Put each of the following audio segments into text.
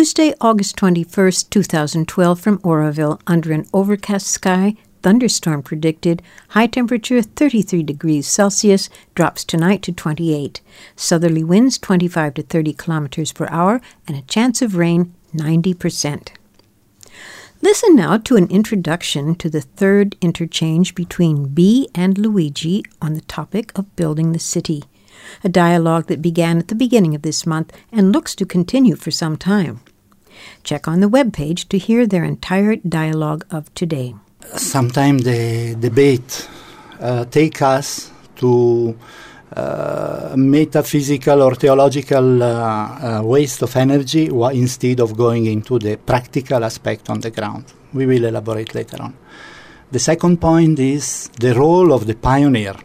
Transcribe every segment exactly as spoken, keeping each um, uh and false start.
Tuesday, August twenty-first, twenty twelve, from Oroville, under an overcast sky, thunderstorm predicted, high temperature thirty-three degrees Celsius, drops tonight to twenty-eight. Southerly winds twenty-five to thirty kilometers per hour, and a chance of rain ninety percent. Listen now to an introduction to the third interchange between Bea and Luigi on the topic of building the city, a dialogue that began at the beginning of this month and looks to continue for some time. Check on the webpage to hear their entire dialogue of today. Sometimes the debate uh, take us to uh, metaphysical or theological uh, uh, waste of energy wh- instead of going into the practical aspect on the ground. We will elaborate later on. The second point is the role of the pioneer,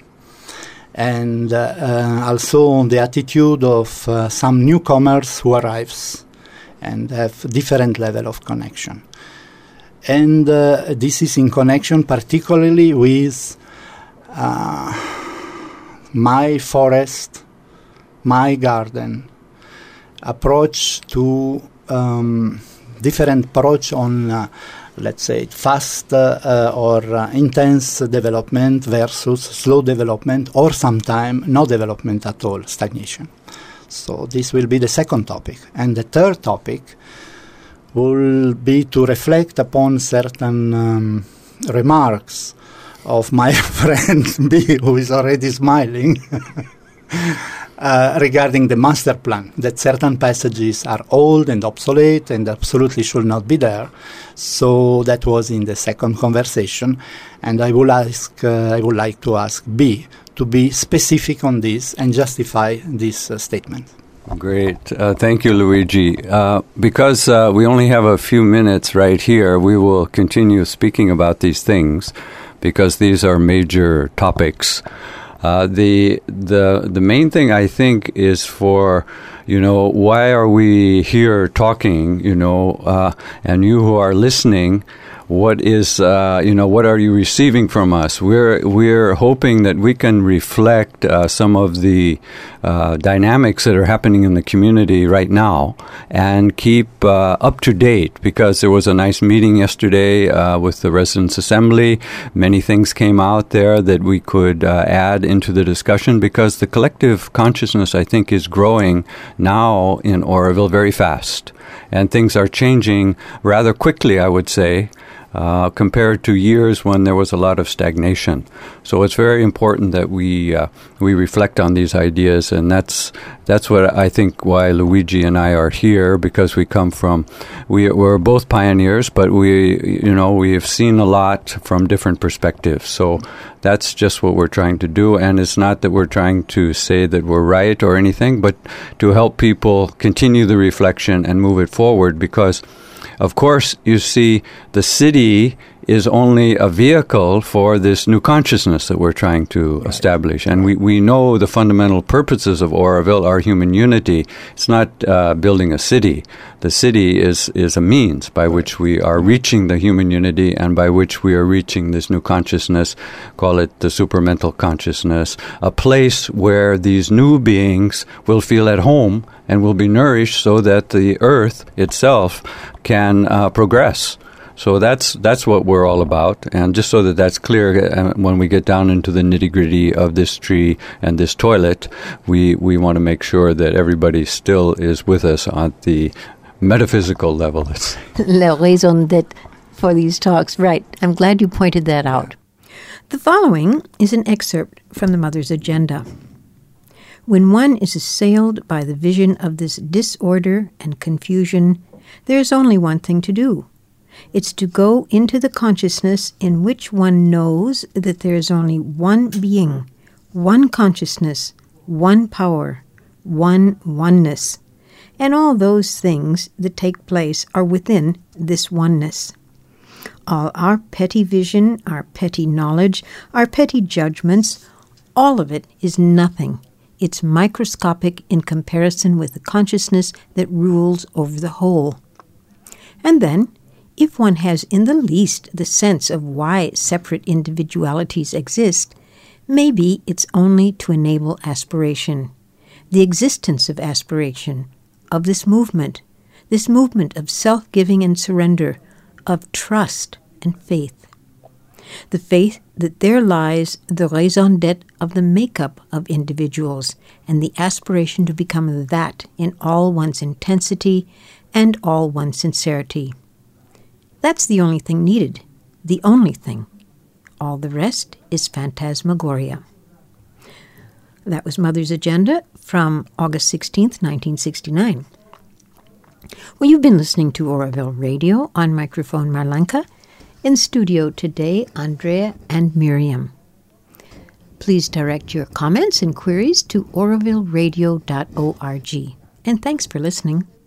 and uh, uh, also the attitude of uh, some newcomers who arrives and have different level of connection. And uh, this is in connection particularly with uh, my forest, my garden approach to um, different approach on, uh, let's say, fast uh, uh, or uh, intense development versus slow development, or sometimes no development at all, stagnation. So this will be the second topic. And the third topic will be to reflect upon certain um, remarks of my friend B, who is already smiling, uh, regarding the master plan, that certain passages are old and obsolete and absolutely should not be there. So that was in the second conversation, and I will ask, uh, I would like to ask B to be specific on this and justify this uh, statement. Great. Uh, thank you, Luigi. Uh, because uh, we only have a few minutes right here, we will continue speaking about these things because these are major topics. Uh, the the the main thing, I think, is for, you know, why are we here talking, you know, uh, and you who are listening, what is, uh, you know, what are you receiving from us? We're we're hoping that we can reflect uh, some of the uh, dynamics that are happening in the community right now and keep uh, up to date, because there was a nice meeting yesterday uh, with the Residents' Assembly. Many things came out there that we could uh, add into the discussion, because the collective consciousness, I think, is growing now in Oroville very fast. And things are changing rather quickly, I would say, Uh, compared to years when there was a lot of stagnation. So it's very important that we uh, we reflect on these ideas, and that's that's what I think why Luigi and I are here, because we come from, we, we're both pioneers, but we, you know, we have seen a lot from different perspectives. So that's just what we're trying to do, and it's not that we're trying to say that we're right or anything, but to help people continue the reflection and move it forward, because of course, you see, the city is only a vehicle for this new consciousness that we're trying to right. establish. And we, we know the fundamental purposes of Oroville are human unity. It's not uh, building a city. The city is, is a means by which we are reaching the human unity and by which we are reaching this new consciousness, call it the supramental consciousness, a place where these new beings will feel at home and will be nourished so that the earth itself can uh, progress. So that's that's what we're all about. And just so that that's clear, uh, when we get down into the nitty-gritty of this tree and this toilet, we, we want to make sure that everybody still is with us on the metaphysical level. La raison d'être for these talks. Right. I'm glad you pointed that out. The following is an excerpt from the Mother's Agenda. When one is assailed by the vision of this disorder and confusion, there is only one thing to do. It's to go into the consciousness in which one knows that there is only one being, one consciousness, one power, one oneness. And all those things that take place are within this oneness. All our petty vision, our petty knowledge, our petty judgments, all of it is nothing. It's microscopic in comparison with the consciousness that rules over the whole. And then, if one has in the least the sense of why separate individualities exist, maybe it's only to enable aspiration, the existence of aspiration, of this movement, this movement of self-giving and surrender, of trust and faith. The faith that there lies the raison d'être of the makeup of individuals and the aspiration to become that in all one's intensity and all one's sincerity. That's the only thing needed, the only thing. All the rest is phantasmagoria. That was Mother's Agenda from August sixteenth, nineteen sixty-nine. Well, you've been listening to Oroville Radio. On microphone, Marlenka. In studio today, Andrea and Miriam. Please direct your comments and queries to oroville radio dot org. And thanks for listening.